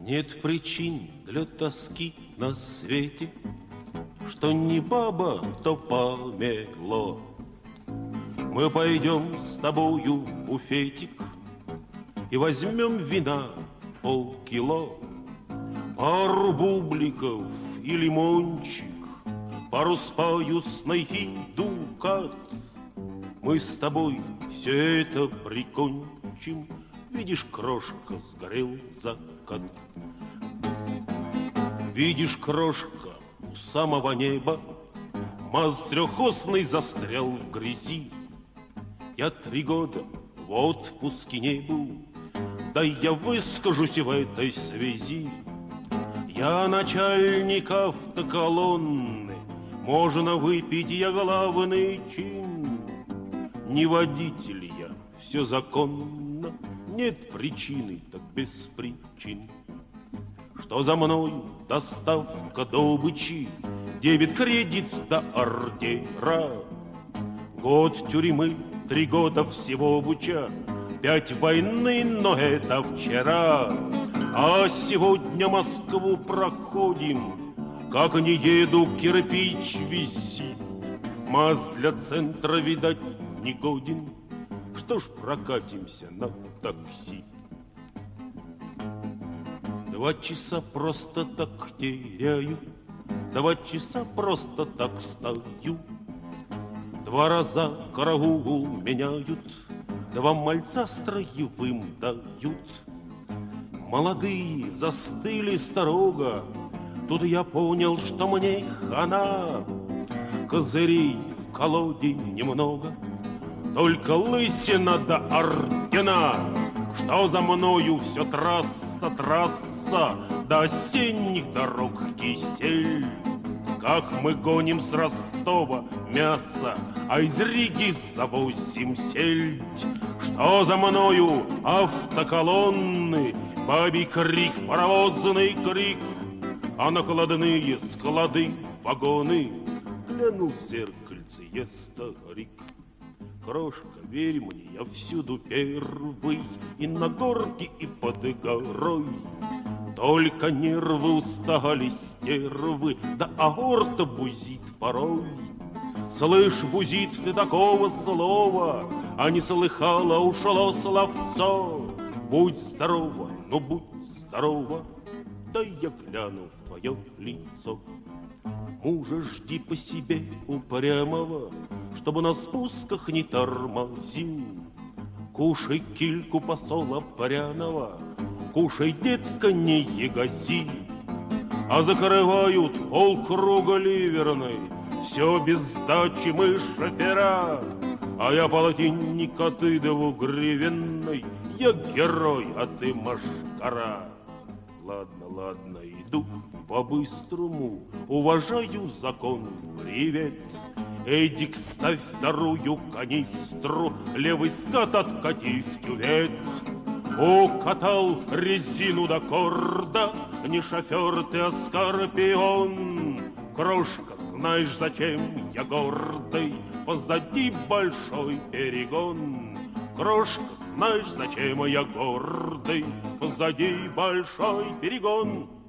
Нет причин для тоски на свете, что не баба, то помело. Мы пойдем с тобою в буфетик и возьмем вина полкило, пару бубликов и лимончик, пару с паюсной и дукат. Мы с тобой все это прикончим. Видишь, крошка, сгорел закат. Видишь, крошка, у самого неба МАЗ трехосный застрял в грязи. Я 3 года в отпуске не был, да я выскажусь в этой связи. Я начальник автоколонны, можно выпить я главный чин. Не водитель я, все законно, нет причины, так без причин. Что за мною доставка добычи, дебет-кредит до ордера. Год тюрьмы, 3 года всего буча, 5 войны, но это вчера. А сегодня Москву проходим, как не еду, кирпич висит. МАЗ для центра, видать, не годен. Что ж, прокатимся на такси. 2 часа просто так теряю, 2 часа просто так стою. 2 раза караул меняют, 2 мальца строевым дают. Молодые застыли строго, тут я понял, что мне хана. Козырей в колоде немного, только лысина до ордена. Что за мною все трасса, трасса, до осенних дорог кисель. Как мы гоним с Ростова мясо, а из Риги завозим сельдь. Что за мною автоколонны, бабий крик, паровозный крик, а накладные склады, вагоны. Глянул в зеркальце я, старик. Крошка, верь мне, я всюду первый, и на горке, и под горой. Только нервы устали, стервы, да аорта бузит порой. Слышь, бузит ты такого слова, а не слыхала, ушло словцо. Будь здорова, ну будь здорова, дай я гляну в твое лицо. Мужа жди по себе упрямого, чтобы на спусках не тормозил. Кушай кильку посола пряного, кушай, детка, не ягози. А закрывают полкруга ливерной, все без сдачи мы шофера. А я полтинник, а ты 2-гривенной, я герой, а ты машкара. Ладно, ладно, иду по-быстрому, уважаю закон, привет. Эдик, ставь 2-ю канистру, левый скат откати в кювет. Укатал резину до корда, не шофер ты, а скорпион. Крошка, знаешь, зачем я гордый, позади большой перегон. Крошка, знаешь, зачем я гордый, позади большой перегон.